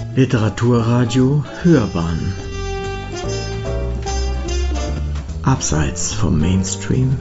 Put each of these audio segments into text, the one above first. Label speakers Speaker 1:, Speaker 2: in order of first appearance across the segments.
Speaker 1: Literaturradio Hörbahn Abseits vom Mainstream.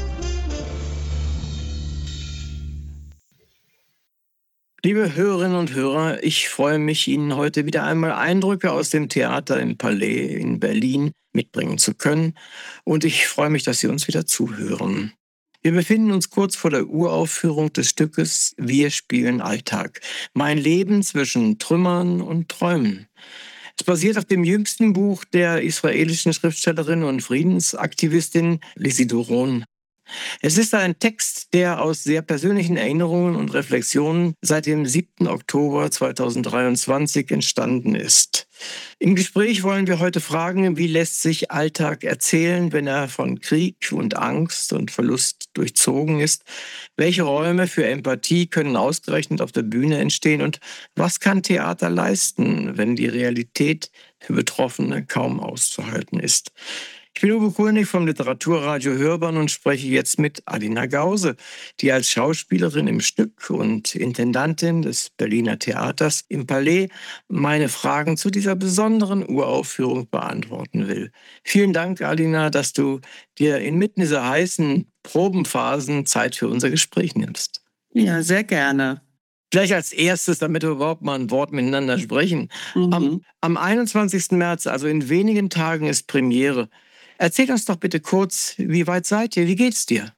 Speaker 2: Liebe Hörerinnen und Hörer, ich freue mich, Ihnen heute wieder einmal Eindrücke aus dem Theater im Palais in Berlin mitbringen zu können. Und ich freue mich, dass Sie uns wieder zuhören. Wir befinden uns kurz vor der Uraufführung des Stückes Wir spielen Alltag. Mein Leben zwischen Trümmern und Träumen. Es basiert auf dem jüngsten Buch der israelischen Schriftstellerin und Friedensaktivistin Lizzie Doron. Es ist ein Text, der aus sehr persönlichen Erinnerungen und Reflexionen seit dem 7. Oktober 2023 entstanden ist. Im Gespräch wollen wir heute fragen, wie lässt sich Alltag erzählen, wenn er von Krieg und Angst und Verlust durchzogen ist? Welche Räume für Empathie können ausgerechnet auf der Bühne entstehen? Und was kann Theater leisten, wenn die Realität für Betroffene kaum auszuhalten ist? Ich bin Uwe Kulnig vom Literaturradio Hörbahn und spreche jetzt mit Alina Gause, die als Schauspielerin im Stück und Intendantin des Berliner Theaters im Palais meine Fragen zu dieser besonderen Uraufführung beantworten will. Vielen Dank, Alina, dass du dir inmitten dieser heißen Probenphasen Zeit für unser Gespräch nimmst.
Speaker 3: Ja, sehr gerne.
Speaker 2: Gleich als erstes, damit wir überhaupt mal ein Wort miteinander sprechen. Am 21. März, also in wenigen Tagen, ist Premiere. Erzähl uns doch bitte kurz, wie weit seid ihr? Wie geht's dir?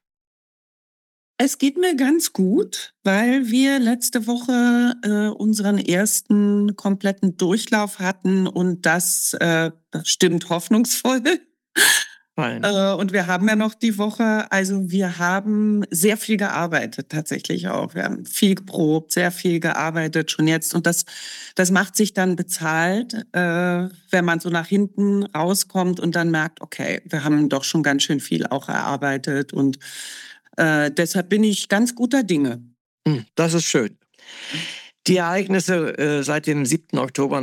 Speaker 3: Es geht mir ganz gut, weil wir letzte Woche unseren ersten kompletten Durchlauf hatten und das stimmt hoffnungsvoll. Und wir haben ja noch die Woche, also wir haben sehr viel gearbeitet tatsächlich auch. Wir haben viel geprobt, sehr viel gearbeitet schon jetzt. Und das macht sich dann bezahlt, wenn man so nach hinten rauskommt und dann merkt, okay, wir haben doch schon ganz schön viel auch erarbeitet. Und deshalb bin ich ganz guter Dinge.
Speaker 2: Das ist schön. Die Ereignisse seit dem 7. Oktober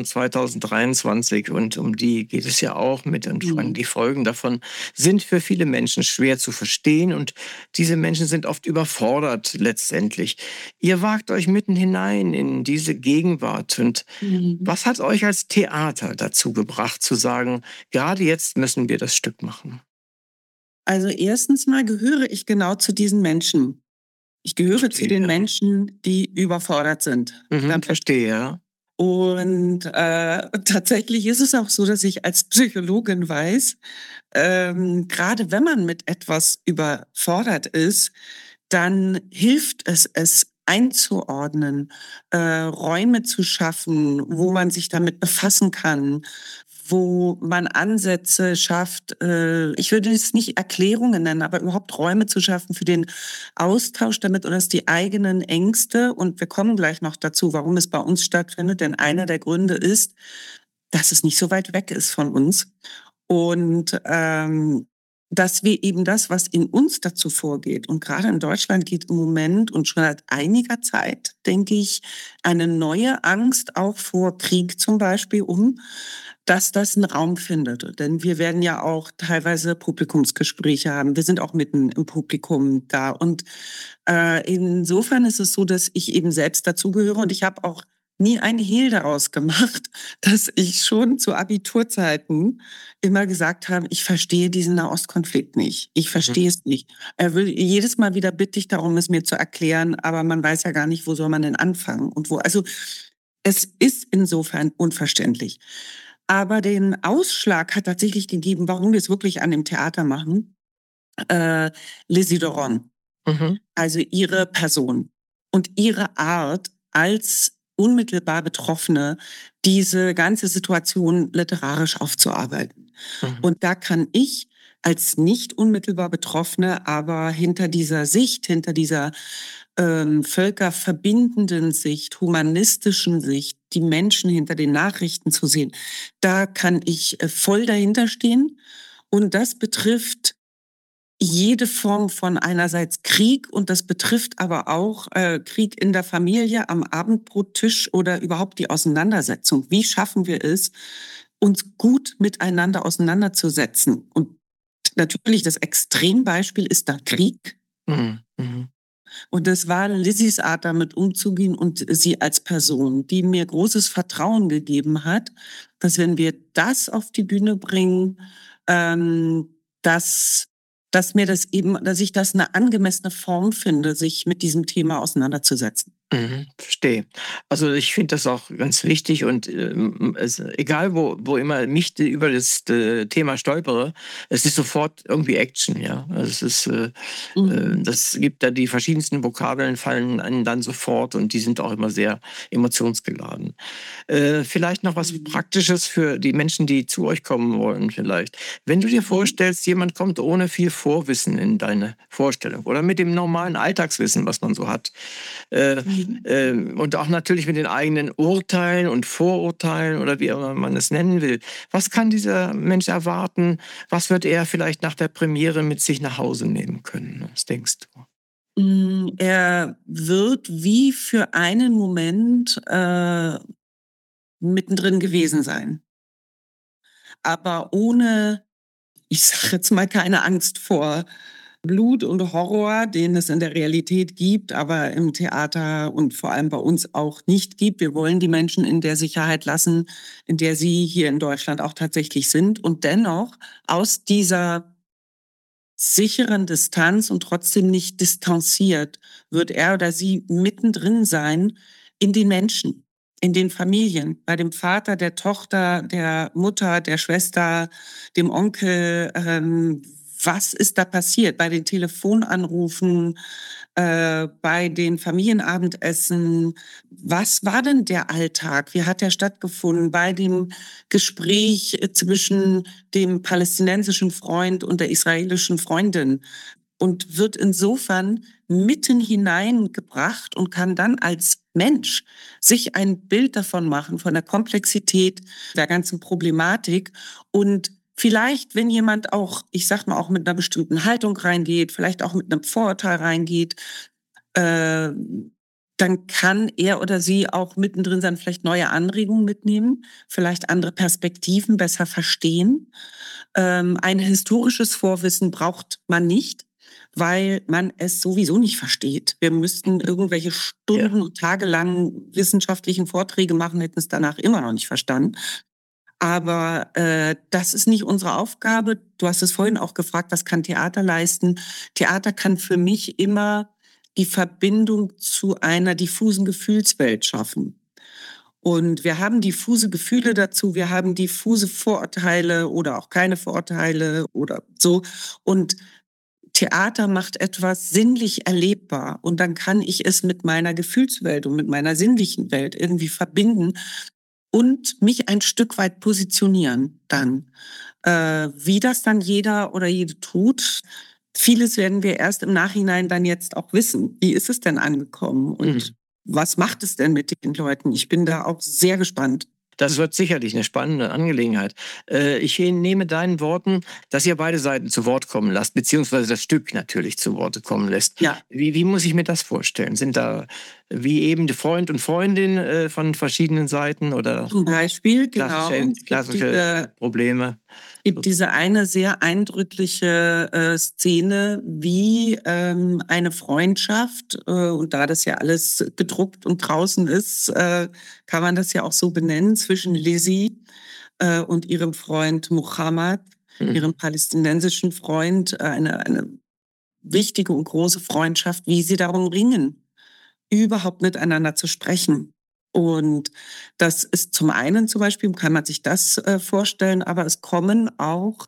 Speaker 2: 2023, und um die geht es ja auch mit, und vor allem die Folgen davon, sind für viele Menschen schwer zu verstehen und diese Menschen sind oft überfordert letztendlich. Ihr wagt euch mitten hinein in diese Gegenwart und was hat euch als Theater dazu gebracht zu sagen, gerade jetzt müssen wir das Stück machen?
Speaker 3: Also erstens mal gehöre ich genau zu diesen Menschen. Ich gehöre zu den Menschen, die überfordert sind.
Speaker 2: Verstehe, ja.
Speaker 3: Und tatsächlich ist es auch so, dass ich als Psychologin weiß, gerade wenn man mit etwas überfordert ist, dann hilft es einzuordnen, Räume zu schaffen, wo man sich damit befassen kann, wo man Ansätze schafft, ich würde es nicht Erklärungen nennen, aber überhaupt Räume zu schaffen für den Austausch damit oder dass die eigenen Ängste, und wir kommen gleich noch dazu, warum es bei uns stattfindet, denn einer der Gründe ist, dass es nicht so weit weg ist von uns und dass wir eben das, was in uns dazu vorgeht, und gerade in Deutschland geht im Moment und schon seit einiger Zeit, denke ich, eine neue Angst auch vor Krieg zum Beispiel dass das einen Raum findet. Denn wir werden ja auch teilweise Publikumsgespräche haben. Wir sind auch mitten im Publikum da. Und insofern ist es so, dass ich eben selbst dazugehöre. Und ich habe auch nie einen Hehl daraus gemacht, dass ich schon zu Abiturzeiten immer gesagt habe, ich verstehe diesen Nahostkonflikt nicht. Ich verstehe es nicht. Jedes Mal wieder bitte ich darum, es mir zu erklären, aber man weiß ja gar nicht, wo soll man denn anfangen und wo. Also es ist insofern unverständlich. Aber den Ausschlag hat tatsächlich gegeben, warum wir es wirklich an dem Theater machen, Lizzie Doron. Also ihre Person und ihre Art als unmittelbar Betroffene, diese ganze Situation literarisch aufzuarbeiten. Und da kann ich als nicht unmittelbar Betroffene, aber hinter dieser Sicht, hinter dieser völkerverbindenden Sicht, humanistischen Sicht, die Menschen hinter den Nachrichten zu sehen, da kann ich voll dahinter stehen. Und das betrifft jede Form von einerseits Krieg, und das betrifft aber auch Krieg in der Familie, am Abendbrottisch oder überhaupt die Auseinandersetzung. Wie schaffen wir es, uns gut miteinander auseinanderzusetzen? Und natürlich das Extrembeispiel ist da Krieg. Und das war Lizzys Art, damit umzugehen und sie als Person, die mir großes Vertrauen gegeben hat, dass wenn wir das auf die Bühne bringen, ähm, dass, dass ich das eine angemessene Form finde, sich mit diesem Thema auseinanderzusetzen.
Speaker 2: Verstehe. Also ich finde das auch ganz wichtig und egal wo immer mich über das Thema stolpere, es ist sofort irgendwie Action, ja. Also es ist, das gibt da die verschiedensten Vokabeln fallen einem dann sofort und die sind auch immer sehr emotionsgeladen. Vielleicht noch was Praktisches für die Menschen, die zu euch kommen wollen vielleicht. Wenn du dir vorstellst, jemand kommt ohne viel Vorwissen in deine Vorstellung oder mit dem normalen Alltagswissen, was man so hat, und auch natürlich mit den eigenen Urteilen und Vorurteilen oder wie immer man es nennen will. Was kann dieser Mensch erwarten? Was wird er vielleicht nach der Premiere mit sich nach Hause nehmen können? Was denkst du?
Speaker 3: Er wird wie für einen Moment mittendrin gewesen sein. Aber ohne, ich sage jetzt mal, keine Angst vor Blut und Horror, den es in der Realität gibt, aber im Theater und vor allem bei uns auch nicht gibt. Wir wollen die Menschen in der Sicherheit lassen, in der sie hier in Deutschland auch tatsächlich sind. Und dennoch aus dieser sicheren Distanz und trotzdem nicht distanziert, wird er oder sie mittendrin sein in den Menschen, in den Familien, bei dem Vater, der Tochter, der Mutter, der Schwester, dem Onkel. Was ist da passiert bei den Telefonanrufen, bei den Familienabendessen? Was war denn der Alltag? Wie hat der stattgefunden bei dem Gespräch zwischen dem palästinensischen Freund und der israelischen Freundin? Und wird insofern mitten hineingebracht und kann dann als Mensch sich ein Bild davon machen, von der Komplexität der ganzen Problematik. Und vielleicht, wenn jemand auch, ich sag mal, auch mit einer bestimmten Haltung reingeht, vielleicht auch mit einem Vorurteil reingeht, dann kann er oder sie auch mittendrin sein, vielleicht neue Anregungen mitnehmen, vielleicht andere Perspektiven besser verstehen. Ein historisches Vorwissen braucht man nicht, weil man es sowieso nicht versteht. Wir müssten irgendwelche Stunden und tagelang wissenschaftlichen Vorträge machen, hätten es danach immer noch nicht verstanden. Aber das ist nicht unsere Aufgabe. Du hast es vorhin auch gefragt, was kann Theater leisten? Theater kann für mich immer die Verbindung zu einer diffusen Gefühlswelt schaffen. Und wir haben diffuse Gefühle dazu, wir haben diffuse Vorurteile oder auch keine Vorurteile oder so. Und Theater macht etwas sinnlich erlebbar. Und dann kann ich es mit meiner Gefühlswelt und mit meiner sinnlichen Welt irgendwie verbinden und mich ein Stück weit positionieren dann. Wie das dann jeder oder jede tut, vieles werden wir erst im Nachhinein dann jetzt auch wissen. Wie ist es denn angekommen und was macht es denn mit den Leuten? Ich bin da auch sehr gespannt.
Speaker 2: Das wird sicherlich eine spannende Angelegenheit. Ich nehme deinen Worten, dass ihr beide Seiten zu Wort kommen lasst, beziehungsweise das Stück natürlich zu Wort kommen lässt.
Speaker 3: Ja.
Speaker 2: Wie muss ich mir das vorstellen? Sind da wie eben Freund und Freundin von verschiedenen Seiten oder
Speaker 3: Zum Beispiel, genau.
Speaker 2: klassische Probleme?
Speaker 3: Es gibt diese eine sehr eindrückliche Szene, wie eine Freundschaft, und da das ja alles gedruckt und draußen ist, kann man das ja auch so benennen, zwischen Lizzie und ihrem Freund Mohammed, ihrem palästinensischen Freund, eine wichtige und große Freundschaft, wie sie darum ringen, überhaupt miteinander zu sprechen. Und das ist zum einen zum Beispiel, kann man sich das vorstellen, aber es kommen auch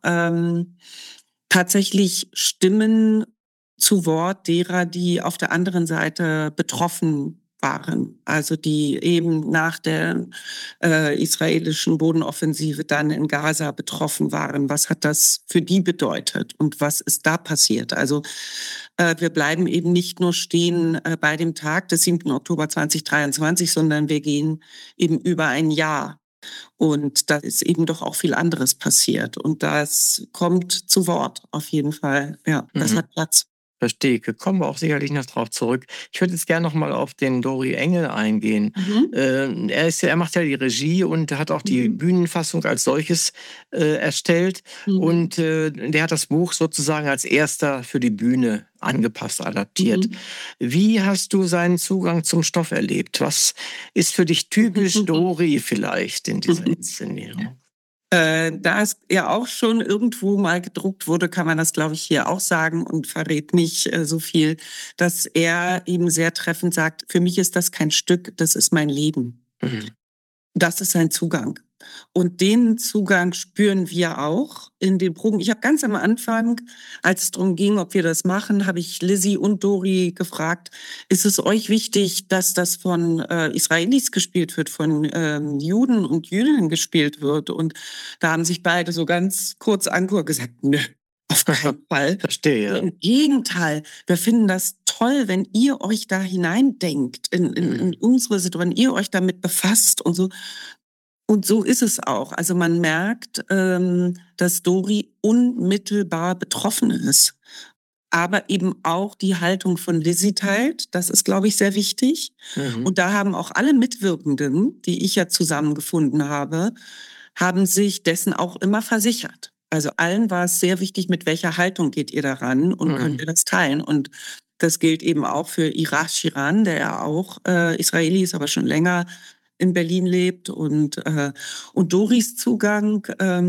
Speaker 3: tatsächlich Stimmen zu Wort derer, die auf der anderen Seite betroffen waren. Also die eben nach der israelischen Bodenoffensive dann in Gaza betroffen waren. Was hat das für die bedeutet und was ist da passiert? Also wir bleiben eben nicht nur stehen bei dem Tag des 7. Oktober 2023, sondern wir gehen eben über ein Jahr. Und da ist eben doch auch viel anderes passiert. Und das kommt zu Wort auf jeden Fall. Ja, das hat Platz.
Speaker 2: Verstehe, kommen wir auch sicherlich noch drauf zurück. Ich würde jetzt gerne noch mal auf den Dori Engel eingehen. Er macht ja die Regie und hat auch die Bühnenfassung als solches erstellt. Und der hat das Buch sozusagen als erster für die Bühne angepasst, adaptiert.
Speaker 3: Mhm.
Speaker 2: Wie hast du seinen Zugang zum Stoff erlebt? Was ist für dich typisch Dori vielleicht in dieser Inszenierung?
Speaker 3: Da es ja auch schon irgendwo mal gedruckt wurde, kann man das, glaube ich, hier auch sagen und verrät nicht so viel, dass er eben sehr treffend sagt, für mich ist das kein Stück, das ist mein Leben.
Speaker 2: Mhm.
Speaker 3: Das ist sein Zugang. Und den Zugang spüren wir auch in den Proben. Ich habe ganz am Anfang, als es darum ging, ob wir das machen, habe ich Lizzie und Dori gefragt, ist es euch wichtig, dass das von Israelis gespielt wird, von Juden und Jüdinnen gespielt wird? Und da haben sich beide so ganz kurz angeguckt und gesagt, nö, auf keinen Fall.
Speaker 2: Verstehe.
Speaker 3: Im Gegenteil, wir finden das toll, wenn ihr euch da hineindenkt in unsere Situation, ihr euch damit befasst und so. Und so ist es auch. Also man merkt, dass Dori unmittelbar betroffen ist, aber eben auch die Haltung von Lizzie teilt. Das ist, glaube ich, sehr wichtig.
Speaker 2: Mhm.
Speaker 3: Und da haben auch alle Mitwirkenden, die ich ja zusammengefunden habe, haben sich dessen auch immer versichert. Also allen war es sehr wichtig, mit welcher Haltung geht ihr daran und könnt ihr das teilen. Und das gilt eben auch für Irash Shiran, der ja auch Israeli ist, aber schon länger in Berlin lebt. Und Doris Zugang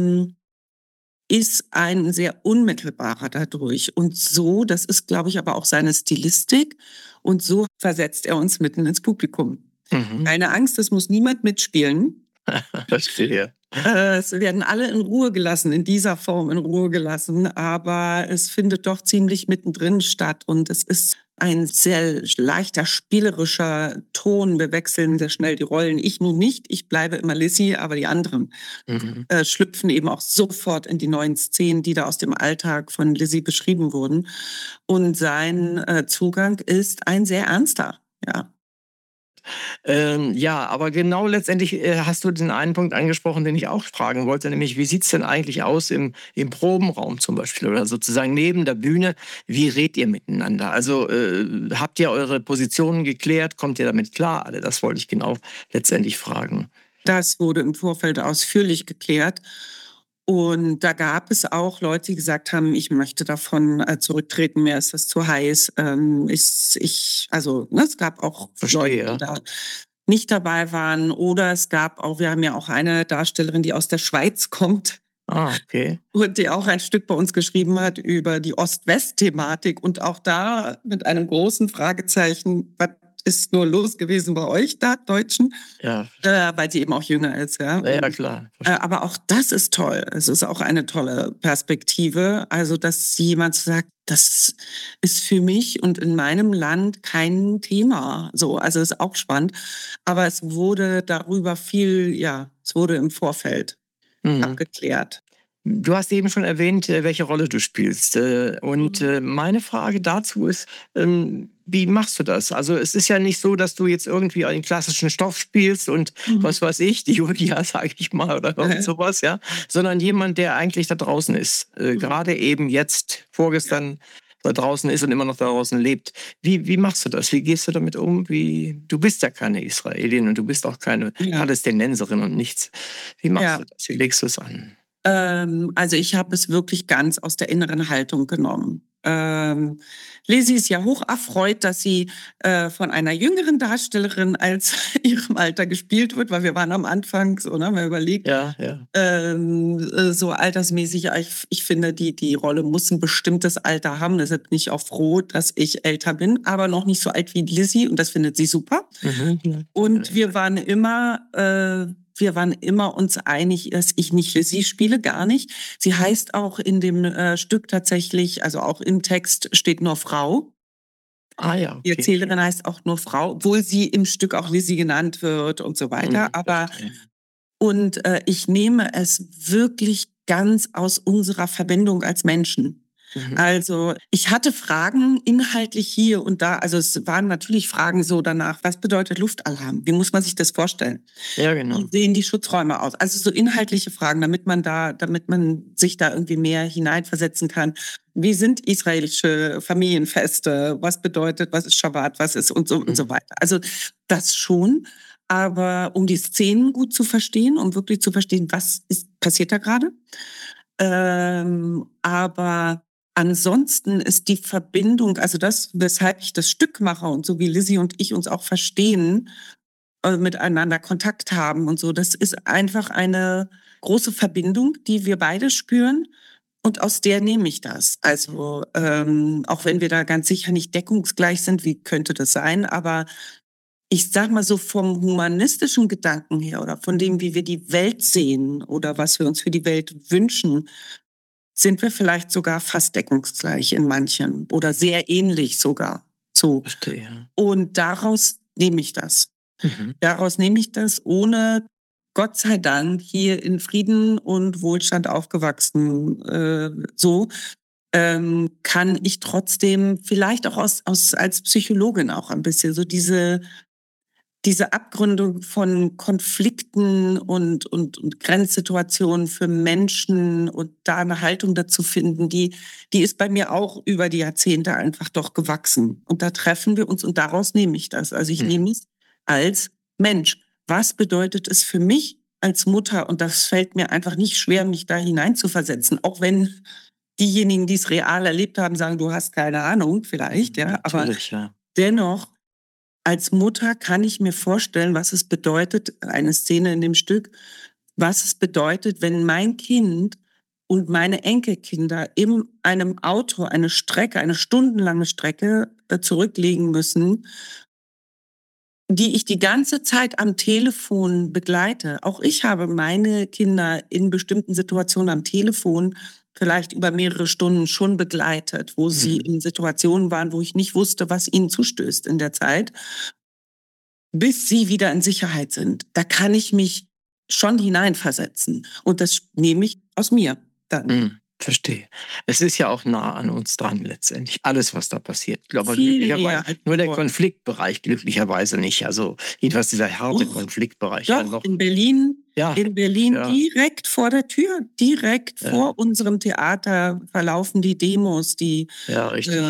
Speaker 3: ist ein sehr unmittelbarer dadurch. Und so, das ist, glaube ich, aber auch seine Stilistik. Und so versetzt er uns mitten ins Publikum.
Speaker 2: Mhm.
Speaker 3: Keine Angst, es muss niemand mitspielen.
Speaker 2: Verstehe.
Speaker 3: Es werden alle in Ruhe gelassen, in dieser Form in Ruhe gelassen, aber es findet doch ziemlich mittendrin statt und es ist ein sehr leichter, spielerischer Ton. Wir wechseln sehr schnell die Rollen. Ich nun nicht, ich bleibe immer Lizzie, aber die anderen schlüpfen eben auch sofort in die neuen Szenen, die da aus dem Alltag von Lizzie beschrieben wurden. Und sein Zugang ist ein sehr ernster, ja.
Speaker 2: Ja, aber genau letztendlich hast du den einen Punkt angesprochen, den ich auch fragen wollte, nämlich wie sieht es denn eigentlich aus im Probenraum zum Beispiel oder sozusagen neben der Bühne? Wie redet ihr miteinander? Also habt ihr eure Positionen geklärt? Kommt ihr damit klar? Alle, das wollte ich genau letztendlich fragen. Das
Speaker 3: wurde im Vorfeld ausführlich geklärt. Und da gab es auch Leute, die gesagt haben, ich möchte davon zurücktreten, mir ist das zu heiß. Es gab auch Leute, die da nicht dabei waren. Oder es gab auch, wir haben ja auch eine Darstellerin, die aus der Schweiz kommt.
Speaker 2: Ah, okay.
Speaker 3: Und die auch ein Stück bei uns geschrieben hat über die Ost-West-Thematik. Und auch da mit einem großen Fragezeichen, was ist nur los gewesen bei euch da, Deutschen?
Speaker 2: Ja.
Speaker 3: Weil sie eben auch jünger ist, ja.
Speaker 2: Ja, klar.
Speaker 3: Aber auch das ist toll. Es ist auch eine tolle Perspektive. Also, dass jemand sagt, das ist für mich und in meinem Land kein Thema. So, also ist auch spannend. Aber es wurde darüber es wurde im Vorfeld abgeklärt.
Speaker 2: Du hast eben schon erwähnt, welche Rolle du spielst. Und meine Frage dazu ist, wie machst du das? Also es ist ja nicht so, dass du jetzt irgendwie einen klassischen Stoff spielst und was weiß ich, die Julia, sage ich mal, oder irgend sowas, ja, sondern jemand, der eigentlich da draußen ist. Gerade eben jetzt, vorgestern da draußen ist und immer noch da draußen lebt. Wie machst du das? Wie gehst du damit um? Du bist ja keine Israelin und du bist auch keine Palästinenserin und nichts. Wie machst du das? Wie legst du es an?
Speaker 3: Also ich habe es wirklich ganz aus der inneren Haltung genommen. Lizzie ist ja hoch erfreut, dass sie von einer jüngeren Darstellerin als ihrem Alter gespielt wird, weil wir waren am Anfang, so, ne, haben wir überlegt, so altersmäßig, ich finde, die Rolle muss ein bestimmtes Alter haben, deshalb bin ich auch froh, dass ich älter bin, aber noch nicht so alt wie Lizzie und das findet sie super. Und wir waren immer uns einig, dass ich nicht Lizzie spiele, gar nicht. Sie heißt auch in dem Stück tatsächlich, also auch im Text steht nur Frau.
Speaker 2: Ah ja, okay.
Speaker 3: Die Erzählerin heißt auch nur Frau, obwohl sie im Stück auch Lizzie genannt wird und so weiter. Ich nehme es wirklich ganz aus unserer Verbindung als Menschen. Also ich hatte Fragen inhaltlich hier und da, also es waren natürlich Fragen so danach, was bedeutet Luftalarm? Wie muss man sich das vorstellen?
Speaker 2: Ja, genau.
Speaker 3: Wie sehen die Schutzräume aus? Also so inhaltliche Fragen, damit man sich da irgendwie mehr hineinversetzen kann. Wie sind israelische Familienfeste? Was bedeutet, was ist Schabbat, was ist und so weiter. Also das schon, aber um die Szenen gut zu verstehen, um wirklich zu verstehen, passiert da gerade. Aber ansonsten ist die Verbindung, also das, weshalb ich das Stück mache und so wie Lizzie und ich uns auch verstehen, miteinander Kontakt haben und so, das ist einfach eine große Verbindung, die wir beide spüren. Und aus der nehme ich das. Also auch wenn wir da ganz sicher nicht deckungsgleich sind, wie könnte das sein? Aber ich sag mal so vom humanistischen Gedanken her oder von dem, wie wir die Welt sehen oder was wir uns für die Welt wünschen, sind wir vielleicht sogar fast deckungsgleich in manchen oder sehr ähnlich sogar. So.
Speaker 2: Verstehe.
Speaker 3: Und daraus nehme ich das. Daraus nehme ich das, ohne Gott sei Dank hier in Frieden und Wohlstand aufgewachsen, kann ich trotzdem vielleicht auch als Psychologin auch ein bisschen so diese Abgründung von Konflikten und Grenzsituationen für Menschen und da eine Haltung dazu finden, die ist bei mir auch über die Jahrzehnte einfach doch gewachsen. Und da treffen wir uns und daraus nehme ich das. Also ich nehme es als Mensch. Was bedeutet es für mich als Mutter? Und das fällt mir einfach nicht schwer, mich da hineinzuversetzen, auch wenn diejenigen, die es real erlebt haben, sagen, du hast keine Ahnung, vielleicht, ja. Aber
Speaker 2: Natürlich, ja.
Speaker 3: dennoch, als Mutter kann ich mir vorstellen, was es bedeutet, eine Szene in dem Stück, was es bedeutet, wenn mein Kind und meine Enkelkinder in einem Auto eine Strecke, eine stundenlange Strecke zurücklegen müssen, die ich die ganze Zeit am Telefon begleite. Auch ich habe meine Kinder in bestimmten Situationen am Telefon vielleicht über mehrere Stunden schon begleitet, wo sie in Situationen waren, wo ich nicht wusste, was ihnen zustößt in der Zeit, bis sie wieder in Sicherheit sind. Da kann ich mich schon hineinversetzen. Und das nehme ich aus mir dann.
Speaker 2: Verstehe. Es ist ja auch nah an uns dran letztendlich. Alles, was da passiert. Ich glaube,
Speaker 3: Viel
Speaker 2: glücklicherweise
Speaker 3: eher als
Speaker 2: nur der
Speaker 3: vorher.
Speaker 2: Konfliktbereich glücklicherweise nicht. Also jedenfalls dieser harte Konfliktbereich.
Speaker 3: Doch,
Speaker 2: Dann noch,
Speaker 3: in Berlin
Speaker 2: ja, ja.
Speaker 3: direkt vor der Tür, direkt
Speaker 2: Ja.
Speaker 3: vor unserem Theater verlaufen die Demos, die
Speaker 2: Ja, richtig.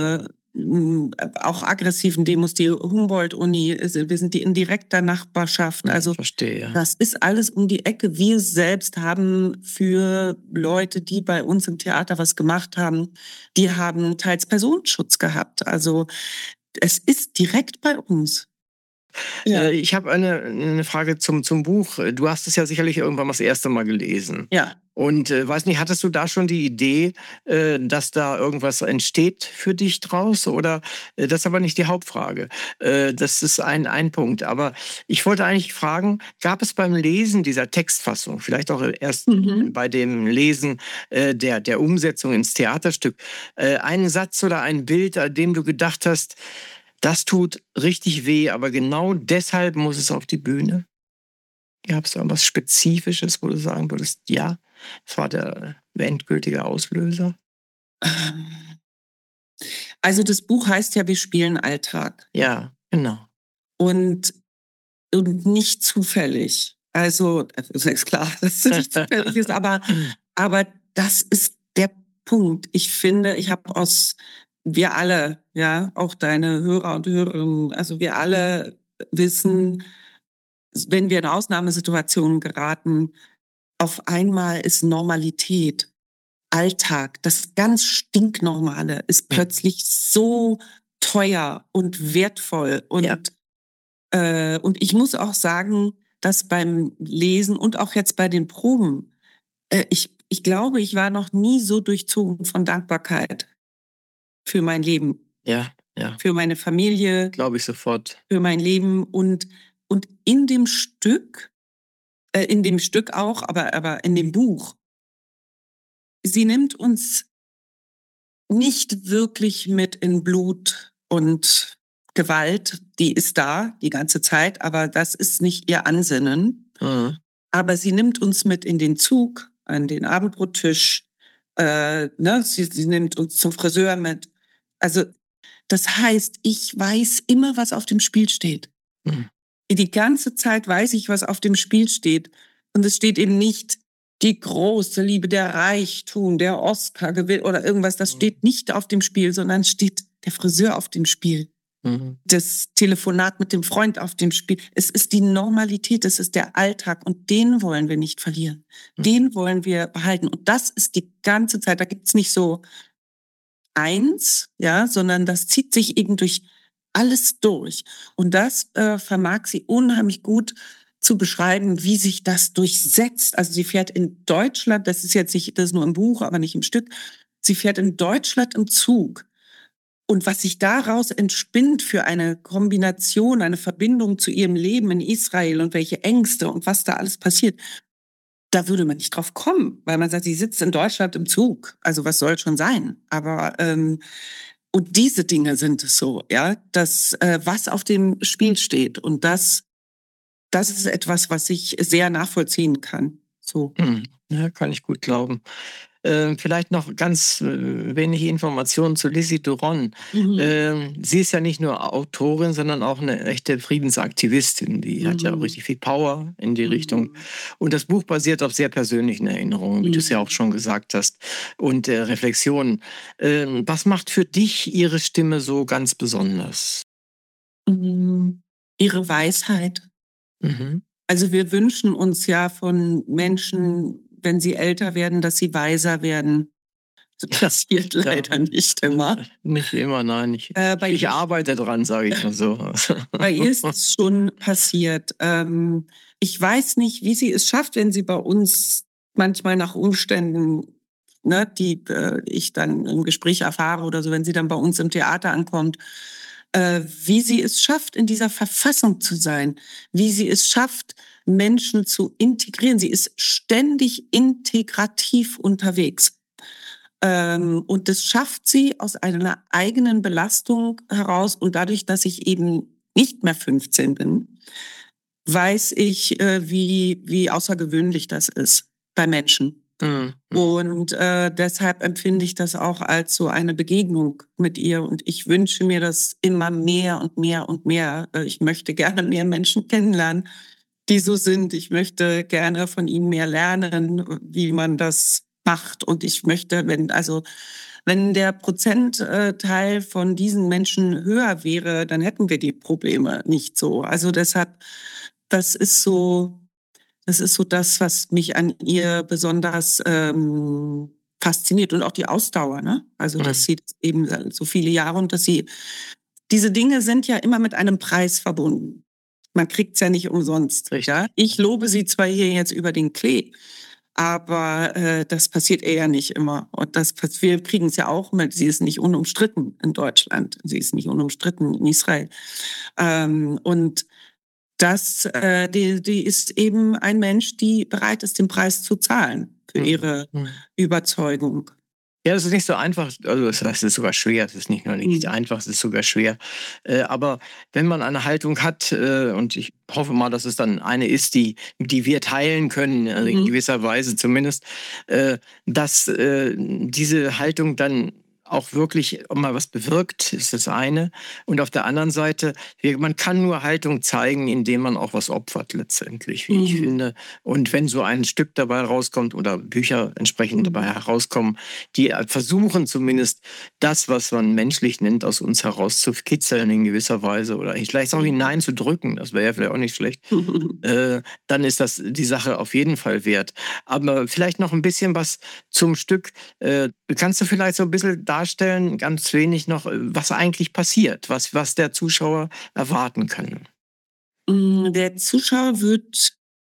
Speaker 3: auch aggressiven Demos, die Humboldt-Uni, wir sind die in direkter Nachbarschaft. Also
Speaker 2: Verstehe, ja.
Speaker 3: das ist alles um die Ecke. Wir selbst haben für Leute, die bei uns im Theater was gemacht haben, die haben teils Personenschutz gehabt. Also es ist direkt bei uns. Ja.
Speaker 2: Ich habe eine Frage zum Buch. Du hast es ja sicherlich irgendwann mal das erste Mal gelesen.
Speaker 3: Ja.
Speaker 2: Und weiß nicht, hattest du da schon die Idee, dass da irgendwas entsteht für dich draus? Oder das ist aber nicht die Hauptfrage. Das ist ein Punkt. Aber ich wollte eigentlich fragen, gab es beim Lesen dieser Textfassung, vielleicht auch erst bei dem Lesen der Umsetzung ins Theaterstück, einen Satz oder ein Bild, an dem du gedacht hast, das tut richtig weh, aber genau deshalb muss es auf die Bühne? Gab es da was Spezifisches, wo du sagen würdest, ja, das war der endgültige Auslöser?
Speaker 3: Also das Buch heißt ja, wir spielen Alltag.
Speaker 2: Ja, genau.
Speaker 3: Und nicht zufällig. Also, es ist klar, dass es nicht zufällig ist, aber das ist der Punkt. Ich finde, wir alle, ja, auch deine Hörer und Hörerinnen, also wir alle wissen, wenn wir in Ausnahmesituationen geraten, auf einmal ist Normalität, Alltag, das ganz Stinknormale ist plötzlich so teuer und wertvoll. Und ich muss auch sagen, dass beim Lesen und auch jetzt bei den Proben, ich glaube, ich war noch nie so durchzogen von Dankbarkeit für mein Leben.
Speaker 2: Ja.
Speaker 3: Für meine Familie.
Speaker 2: Glaube ich sofort.
Speaker 3: Für mein Leben und in dem Stück auch, aber in dem Buch, sie nimmt uns nicht wirklich mit in Blut und Gewalt, die ist da die ganze Zeit, aber das ist nicht ihr Ansinnen. Aber sie nimmt uns mit in den Zug, an den Abendbrottisch, sie nimmt uns zum Friseur mit. Also das heißt, ich weiß immer, was auf dem Spiel steht. Die ganze Zeit weiß ich, was auf dem Spiel steht. Und es steht eben nicht die große Liebe, der Reichtum, der Oscar-Gewinn oder irgendwas. Das steht nicht auf dem Spiel, sondern steht der Friseur auf dem Spiel. Das Telefonat mit dem Freund auf dem Spiel. Es ist die Normalität, es ist der Alltag und den wollen wir nicht verlieren. Den wollen wir behalten. Und das ist die ganze Zeit, da gibt's nicht so eins, ja, sondern das zieht sich eben durch alles durch. Und das vermag sie unheimlich gut zu beschreiben, wie sich das durchsetzt. Also sie fährt in Deutschland, das ist jetzt nicht, das ist nur im Buch, aber nicht im Stück, sie fährt in Deutschland im Zug. Und was sich daraus entspinnt für eine Kombination, eine Verbindung zu ihrem Leben in Israel und welche Ängste und was da alles passiert, da würde man nicht drauf kommen, weil man sagt, sie sitzt in Deutschland im Zug. Also was soll schon sein? Aber und diese Dinge sind es so, ja, dass was auf dem Spiel steht. Und das ist etwas, was ich sehr nachvollziehen kann. So.
Speaker 2: Ja, kann ich gut glauben. Vielleicht noch ganz wenige Informationen zu Lizzie Doron. Sie ist ja nicht nur Autorin, sondern auch eine echte Friedensaktivistin. Die hat ja richtig viel Power in die Richtung. Und das Buch basiert auf sehr persönlichen Erinnerungen, wie du es ja auch schon gesagt hast, und Reflexionen. Was macht für dich ihre Stimme so ganz besonders?
Speaker 3: Ihre Weisheit. Also wir wünschen uns ja von Menschen, wenn sie älter werden, dass sie weiser werden. Das passiert leider nicht immer.
Speaker 2: Nicht immer, nein. Ich arbeite dran, sage ich mal so.
Speaker 3: Bei ihr ist es schon passiert. Ich weiß nicht, wie sie es schafft, wenn sie bei uns manchmal nach Umständen, ne, die ich dann im Gespräch erfahre oder so, wenn sie dann bei uns im Theater ankommt, wie sie es schafft, in dieser Verfassung zu sein, wie sie es schafft, Menschen zu integrieren. Sie ist ständig integrativ unterwegs. Und das schafft sie aus einer eigenen Belastung heraus. Und dadurch, dass ich eben nicht mehr 15 bin, weiß ich, wie außergewöhnlich das ist bei Menschen. Und deshalb empfinde ich das auch als so eine Begegnung mit ihr. Und ich wünsche mir das immer mehr und mehr und mehr. Ich möchte gerne mehr Menschen kennenlernen, die so sind. Ich möchte gerne von ihnen mehr lernen, wie man das macht. Und ich möchte, wenn der Prozentteil von diesen Menschen höher wäre, dann hätten wir die Probleme nicht so. Also deshalb, das ist so das, was mich an ihr besonders fasziniert und auch die Ausdauer, ne? Also dass sie eben so viele Jahre und dass sie, diese Dinge sind ja immer mit einem Preis verbunden. Man kriegt's ja nicht umsonst. Ja? Ich lobe sie zwar hier jetzt über den Klee, aber das passiert eher nicht immer. Und wir kriegen es ja auch mit. Sie ist nicht unumstritten in Deutschland. Sie ist nicht unumstritten in Israel. Und die ist eben ein Mensch, die bereit ist, den Preis zu zahlen für ihre Überzeugung.
Speaker 2: Ja, das ist nicht so einfach, also das ist sogar schwer, es ist nicht nur nicht einfach, es ist sogar schwer. Aber wenn man eine Haltung hat, und ich hoffe mal, dass es dann eine ist, die wir teilen können, in gewisser Weise zumindest, dass diese Haltung dann auch wirklich mal was bewirkt, ist das eine. Und auf der anderen Seite, man kann nur Haltung zeigen, indem man auch was opfert letztendlich, wie ich finde. Und wenn so ein Stück dabei rauskommt oder Bücher entsprechend dabei herauskommen, die versuchen zumindest das, was man menschlich nennt, aus uns herauszukitzeln in gewisser Weise oder vielleicht auch hineinzudrücken, das wäre ja vielleicht auch nicht schlecht, dann ist das die Sache auf jeden Fall wert. Aber vielleicht noch ein bisschen was zum Stück. Kannst du vielleicht so ein bisschen darstellen, ganz wenig noch, was eigentlich passiert, was der Zuschauer erwarten kann?
Speaker 3: Der Zuschauer wird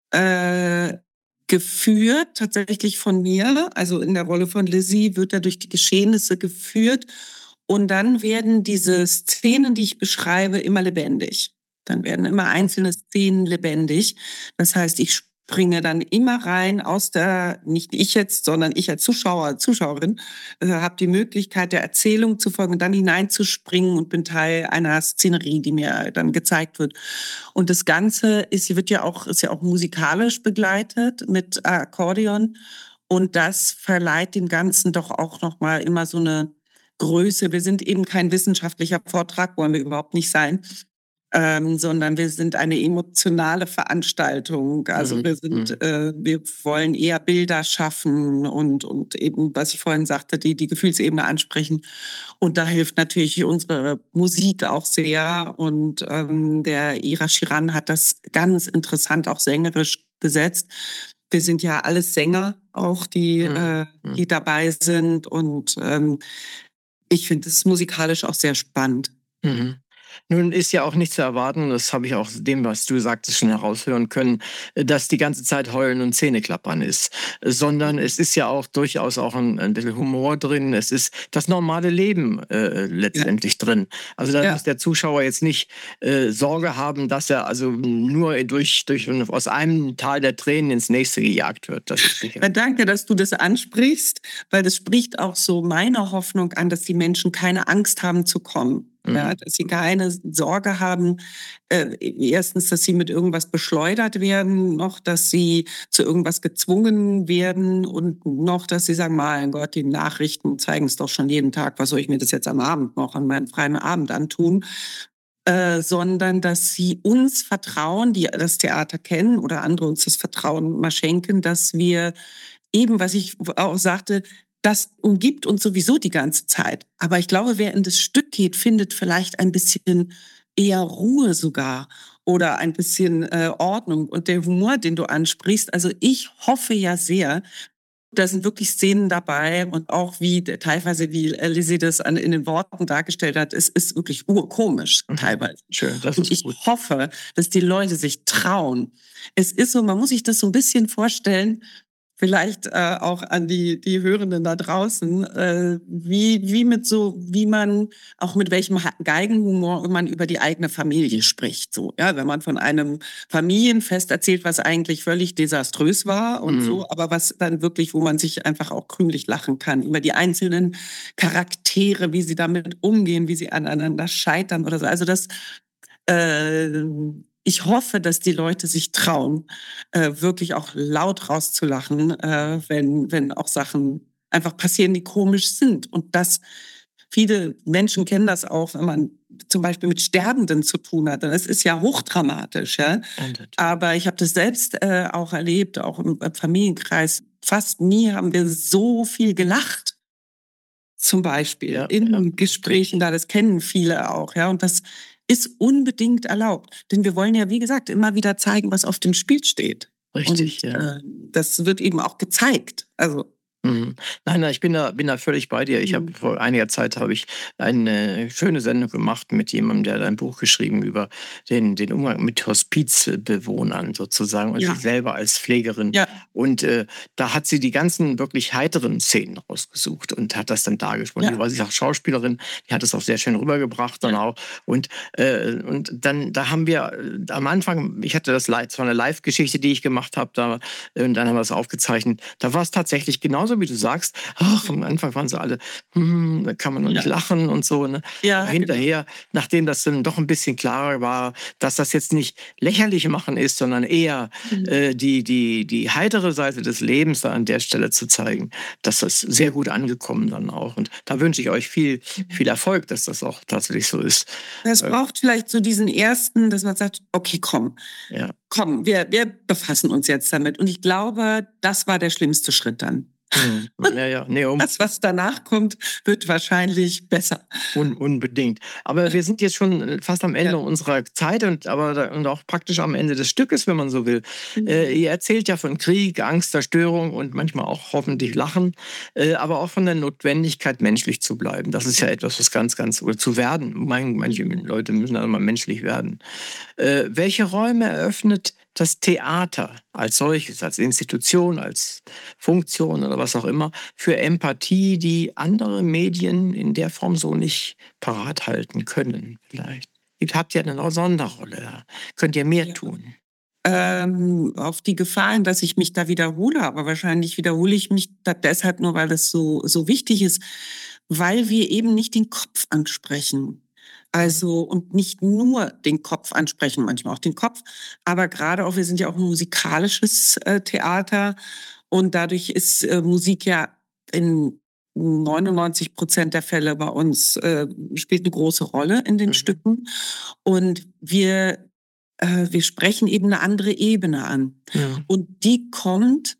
Speaker 3: geführt, tatsächlich von mir, also in der Rolle von Lizzie, wird er durch die Geschehnisse geführt und dann werden diese Szenen, die ich beschreibe, immer lebendig. Dann werden immer einzelne Szenen lebendig. Das heißt, ich springe dann immer rein nicht ich jetzt, sondern ich als Zuschauer, Zuschauerin, habe die Möglichkeit der Erzählung zu folgen und dann hineinzuspringen und bin Teil einer Szenerie, die mir dann gezeigt wird. Und das Ganze ist ja auch musikalisch begleitet mit Akkordeon und das verleiht dem Ganzen doch auch nochmal immer so eine Größe. Wir sind eben kein wissenschaftlicher Vortrag, wollen wir überhaupt nicht sein. Sondern wir sind eine emotionale Veranstaltung. Also wir wollen eher Bilder schaffen und eben, was ich vorhin sagte, die Gefühlsebene ansprechen. Und da hilft natürlich unsere Musik auch sehr. Und der Ira Shiran hat das ganz interessant auch sängerisch besetzt. Wir sind ja alles Sänger auch, die dabei sind und Ich finde es musikalisch auch sehr spannend.
Speaker 2: Mhm. Nun ist ja auch nicht zu erwarten, das habe ich auch dem, was du sagtest, schon heraushören können, dass die ganze Zeit Heulen und Zähneklappern ist, sondern es ist ja auch durchaus auch ein bisschen Humor drin, es ist das normale Leben letztendlich drin. Also da muss der Zuschauer jetzt nicht Sorge haben, dass er also nur aus einem Tal der Tränen ins nächste gejagt wird. Das ist sicher.
Speaker 3: Danke, dass du das ansprichst, weil das spricht auch so meine Hoffnung an, dass die Menschen keine Angst haben zu kommen. Ja, dass sie keine Sorge haben, erstens, dass sie mit irgendwas beschleudert werden, noch, dass sie zu irgendwas gezwungen werden und noch, dass sie sagen, mein Gott, die Nachrichten zeigen es doch schon jeden Tag, was soll ich mir das jetzt am Abend noch an meinem freien Abend antun? Sondern dass sie uns vertrauen, die das Theater kennen oder andere uns das Vertrauen mal schenken, dass wir eben, was ich auch sagte, das umgibt uns sowieso die ganze Zeit. Aber ich glaube, wer in das Stück geht, findet vielleicht ein bisschen eher Ruhe sogar oder ein bisschen Ordnung. Und der Humor, den du ansprichst, also ich hoffe ja sehr, da sind wirklich Szenen dabei und auch teilweise wie Lizzie das in den Worten dargestellt hat, es ist wirklich urkomisch teilweise.
Speaker 2: Schön, das
Speaker 3: und ich hoffe, dass die Leute sich trauen. Es ist so, man muss sich das so ein bisschen vorstellen, vielleicht auch an die Hörenden da draußen, wie man auch mit welchem Geigenhumor man über die eigene Familie spricht. So, ja, wenn man von einem Familienfest erzählt, was eigentlich völlig desaströs war und so, aber was dann wirklich, wo man sich einfach auch krümelig lachen kann über die einzelnen Charaktere, wie sie damit umgehen, wie sie aneinander scheitern oder so. Also das ich hoffe, dass die Leute sich trauen, wirklich auch laut rauszulachen, wenn auch Sachen einfach passieren, die komisch sind. Und das viele Menschen kennen das auch, wenn man zum Beispiel mit Sterbenden zu tun hat. Das ist ja hochdramatisch, ja. Aber ich habe das selbst auch erlebt, auch im Familienkreis. Fast nie haben wir so viel gelacht. Zum Beispiel in Gesprächen da, das kennen viele auch, ja. Und das ist unbedingt erlaubt. Denn wir wollen ja, wie gesagt, immer wieder zeigen, was auf dem Spiel steht.
Speaker 2: Richtig,
Speaker 3: und, das wird eben auch gezeigt. Also
Speaker 2: Nein, ich bin da völlig bei dir. Vor einiger Zeit habe ich eine schöne Sendung gemacht mit jemandem, der hat ein Buch geschrieben über den Umgang mit Hospizbewohnern sozusagen und
Speaker 3: Ja.
Speaker 2: sich selber als Pflegerin.
Speaker 3: Ja.
Speaker 2: Und da hat sie die ganzen wirklich heiteren Szenen rausgesucht und hat das dann dargestellt.
Speaker 3: Ja.
Speaker 2: Die war sich auch Schauspielerin, die hat es auch sehr schön rübergebracht dann auch. Und dann da haben wir am Anfang, ich hatte das war eine Live-Geschichte, die ich gemacht habe, und dann haben wir es aufgezeichnet. Da war es tatsächlich genauso, wie du sagst. Ach, am Anfang waren sie alle, da kann man noch nicht lachen und so. Ne?
Speaker 3: Ja,
Speaker 2: hinterher, nachdem das dann doch ein bisschen klarer war, dass das jetzt nicht lächerlich machen ist, sondern eher die heitere Seite des Lebens da an der Stelle zu zeigen, das ist sehr gut angekommen dann auch. Und da wünsche ich euch viel, viel Erfolg, dass das auch tatsächlich so ist.
Speaker 3: Es braucht vielleicht so diesen ersten, dass man sagt, okay, komm, wir befassen uns jetzt damit. Und ich glaube, das war der schlimmste Schritt dann. Das, was danach kommt, wird wahrscheinlich besser.
Speaker 2: Unbedingt. Aber wir sind jetzt schon fast am Ende unserer Zeit und auch praktisch am Ende des Stückes, wenn man so will. Ihr erzählt ja von Krieg, Angst, Zerstörung und manchmal auch hoffentlich Lachen, aber auch von der Notwendigkeit, menschlich zu bleiben. Das ist ja etwas, was oder zu werden. Manche Leute müssen also mal menschlich werden. Welche Räume eröffnet das Theater als solches, als Institution, als Funktion oder was auch immer, für Empathie, die andere Medien in der Form so nicht parat halten können vielleicht? Habt ihr eine Sonderrolle? Könnt ihr mehr tun?
Speaker 3: Auf die Gefahren, dass ich mich da wiederhole, aber wahrscheinlich wiederhole ich mich deshalb nur, weil das so wichtig ist, weil wir eben nicht den Kopf ansprechen. Also, und nicht nur den Kopf ansprechen, manchmal auch den Kopf, aber gerade auch, wir sind ja auch ein musikalisches Theater und dadurch ist Musik ja in 99% der Fälle bei uns spielt eine große Rolle in den Stücken und wir sprechen eben eine andere Ebene an.
Speaker 2: Ja.
Speaker 3: Und die kommt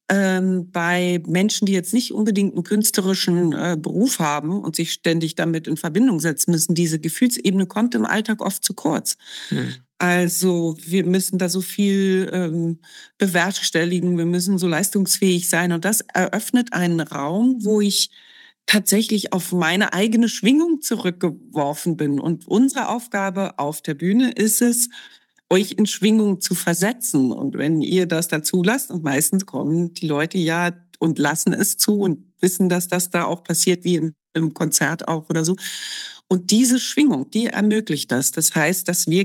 Speaker 3: bei Menschen, die jetzt nicht unbedingt einen künstlerischen Beruf haben und sich ständig damit in Verbindung setzen müssen, diese Gefühlsebene kommt im Alltag oft zu kurz. Also wir müssen da so viel bewerkstelligen, wir müssen so leistungsfähig sein und das eröffnet einen Raum, wo ich tatsächlich auf meine eigene Schwingung zurückgeworfen bin. Und unsere Aufgabe auf der Bühne ist es, euch in Schwingung zu versetzen. Und wenn ihr das dann zulasst, und meistens kommen die Leute ja und lassen es zu und wissen, dass das da auch passiert, wie im Konzert auch oder so. Und diese Schwingung, die ermöglicht das. Das heißt, dass wir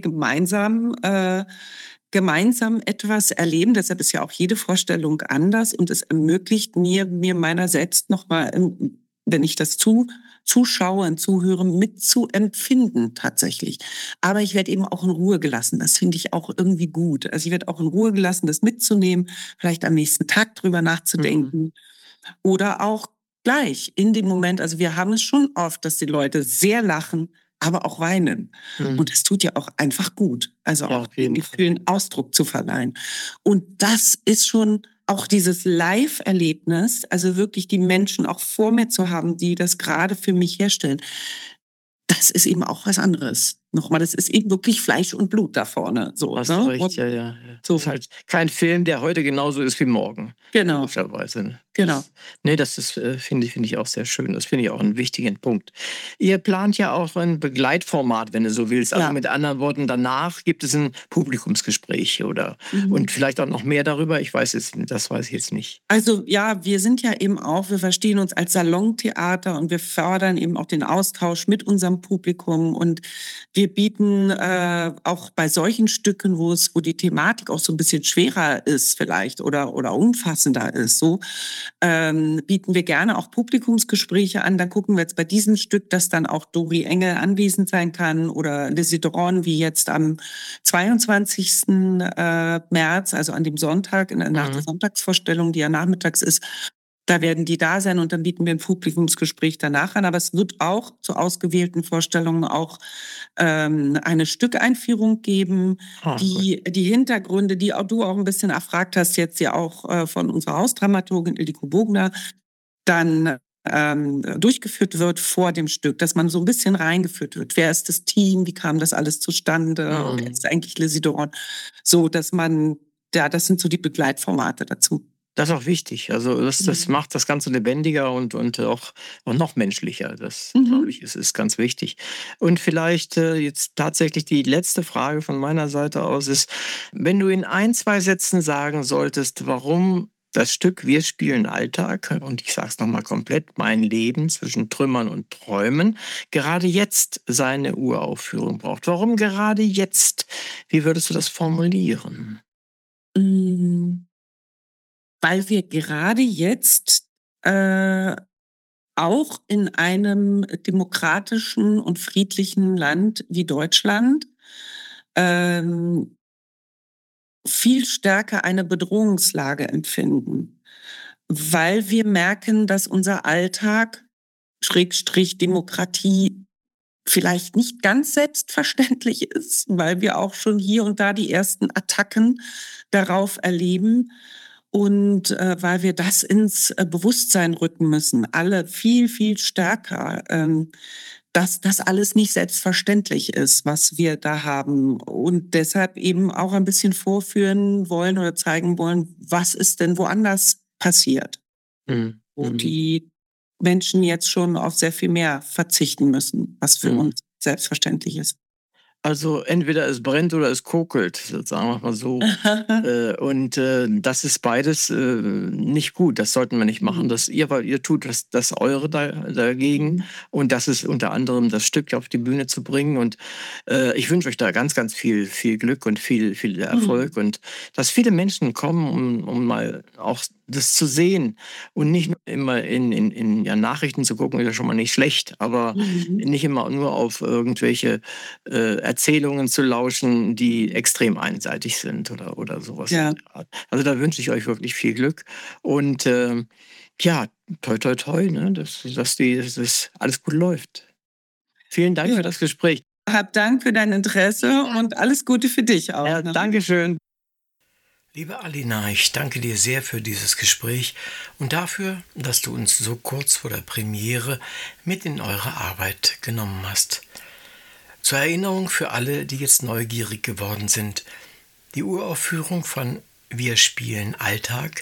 Speaker 3: gemeinsam etwas erleben. Deshalb ist ja auch jede Vorstellung anders und es ermöglicht mir meiner selbst nochmal, wenn ich das zuschaue und zuhöre, mitzuempfinden tatsächlich. Aber ich werde eben auch in Ruhe gelassen. Das finde ich auch irgendwie gut. Also ich werde auch in Ruhe gelassen, das mitzunehmen, vielleicht am nächsten Tag drüber nachzudenken oder auch gleich in dem Moment. Also wir haben es schon oft, dass die Leute sehr lachen, aber auch weinen. Und das tut ja auch einfach gut. Also
Speaker 2: Ja,
Speaker 3: auch
Speaker 2: auf jeden
Speaker 3: den Gefühlen Ausdruck zu verleihen. Und das ist schon auch dieses Live-Erlebnis, also wirklich die Menschen auch vor mir zu haben, die das gerade für mich herstellen. Das ist eben auch was anderes. Nochmal, das ist eben wirklich Fleisch und Blut da vorne. So,
Speaker 2: Hast du
Speaker 3: ne?
Speaker 2: recht,
Speaker 3: Und
Speaker 2: ja.
Speaker 3: so,
Speaker 2: Das ist halt kein Film, der heute genauso ist wie morgen.
Speaker 3: genau,
Speaker 2: Logischerweise. Ne?
Speaker 3: genau.
Speaker 2: Nee, das ist, finde ich auch sehr schön. Das finde ich auch einen wichtigen Punkt. Ihr plant ja auch ein Begleitformat, wenn du so willst. Also
Speaker 3: Ja.
Speaker 2: mit anderen Worten, danach gibt es ein Publikumsgespräch oder
Speaker 3: Mhm.
Speaker 2: und vielleicht auch noch mehr darüber. Das weiß ich jetzt nicht.
Speaker 3: Also ja, wir sind ja eben auch, wir verstehen uns als Salontheater und wir fördern eben auch den Austausch mit unserem Publikum und wir bieten auch bei solchen Stücken, wo die Thematik auch so ein bisschen schwerer ist vielleicht oder umfassender ist, so bieten wir gerne auch Publikumsgespräche an. Dann gucken wir jetzt bei diesem Stück, dass dann auch Dori Engel anwesend sein kann oder Lizzie Doron, wie jetzt am 22. März, also an dem Sonntag, nach der Sonntagsvorstellung, die ja nachmittags ist. Da werden die da sein und dann bieten wir ein Publikumsgespräch danach an. Aber es wird auch zu ausgewählten Vorstellungen auch eine Stückeinführung geben, die Hintergründe, die auch du auch ein bisschen erfragt hast, jetzt ja auch von unserer Hausdramaturgin Ildiko Bogner, dann durchgeführt wird vor dem Stück, dass man so ein bisschen reingeführt wird. Wer ist das Team? Wie kam das alles zustande? Wer ist eigentlich Lizzie Doron? So, dass man, ja, das sind so die Begleitformate dazu.
Speaker 2: Das ist auch wichtig. Also das macht das Ganze lebendiger und auch noch menschlicher. Das, glaube ich, ist ganz wichtig. Und vielleicht jetzt tatsächlich die letzte Frage von meiner Seite aus ist, wenn du in 1, 2 Sätzen sagen solltest, warum das Stück Wir spielen Alltag, und ich sage es nochmal komplett, mein Leben zwischen Trümmern und Träumen, gerade jetzt seine Uraufführung braucht. Warum gerade jetzt? Wie würdest du das formulieren?
Speaker 3: Weil wir gerade jetzt auch in einem demokratischen und friedlichen Land wie Deutschland viel stärker eine Bedrohungslage empfinden, weil wir merken, dass unser Alltag, Schrägstrich Demokratie, vielleicht nicht ganz selbstverständlich ist, weil wir auch schon hier und da die ersten Attacken darauf erleben und weil wir das ins Bewusstsein rücken müssen, alle viel, viel stärker, dass das alles nicht selbstverständlich ist, was wir da haben und deshalb eben auch ein bisschen vorführen wollen oder zeigen wollen, was ist denn woanders passiert, wo die Menschen jetzt schon auf sehr viel mehr verzichten müssen, was für uns selbstverständlich ist.
Speaker 2: Also entweder es brennt oder es kokelt, sagen wir mal so. Und das ist beides nicht gut. Das sollten wir nicht machen. Weil ihr tut das eure dagegen. Und das ist unter anderem das Stück auf die Bühne zu bringen. Und ich wünsche euch da ganz, ganz viel Glück und viel Erfolg. Und dass viele Menschen kommen, um mal auch das zu sehen und nicht nur immer in Nachrichten zu gucken, ist ja schon mal nicht schlecht, aber nicht immer nur auf irgendwelche Erzählungen zu lauschen, die extrem einseitig sind oder sowas.
Speaker 3: Ja.
Speaker 2: Also da wünsche ich euch wirklich viel Glück und ja, toi toi toi, ne, dass alles gut läuft. Vielen Dank für das Gespräch.
Speaker 3: Hab Dank für dein Interesse und alles Gute für dich auch.
Speaker 2: Ja,
Speaker 3: Ne?
Speaker 2: Dankeschön.
Speaker 4: Liebe Alina, ich danke dir sehr für dieses Gespräch und dafür, dass du uns so kurz vor der Premiere mit in eure Arbeit genommen hast. Zur Erinnerung für alle, die jetzt neugierig geworden sind: Die Uraufführung von Wir spielen Alltag,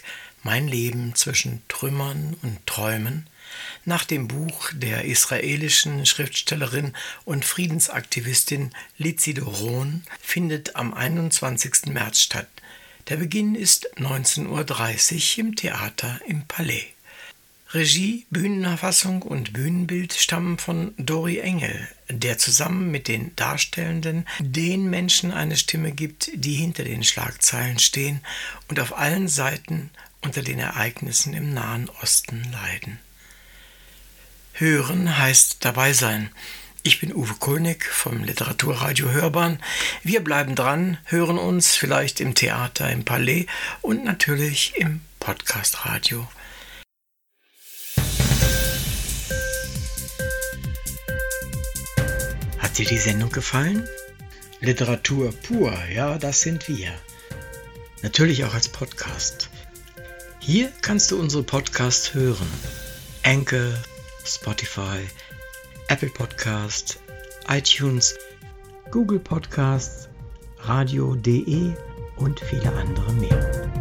Speaker 4: Mein Leben zwischen Trümmern und Träumen nach dem Buch der israelischen Schriftstellerin und Friedensaktivistin Litzi Doron findet am 21. März statt. Der Beginn ist 19:30 Uhr im Theater im Palais. Regie, Bühnenerfassung und Bühnenbild stammen von Dori Engel, der zusammen mit den Darstellenden den Menschen eine Stimme gibt, die hinter den Schlagzeilen stehen und auf allen Seiten unter den Ereignissen im Nahen Osten leiden. Hören heißt dabei sein. Ich bin Uwe Kulnig vom Literaturradio Hörbahn. Wir bleiben dran, hören uns vielleicht im Theater im Palais und natürlich im Podcast-Radio. Hat dir die Sendung gefallen? Literatur pur, ja, das sind wir. Natürlich auch als Podcast. Hier kannst du unsere Podcasts hören. Anchor, Spotify, Apple Podcast, iTunes, Google Podcasts, radio.de und viele andere mehr.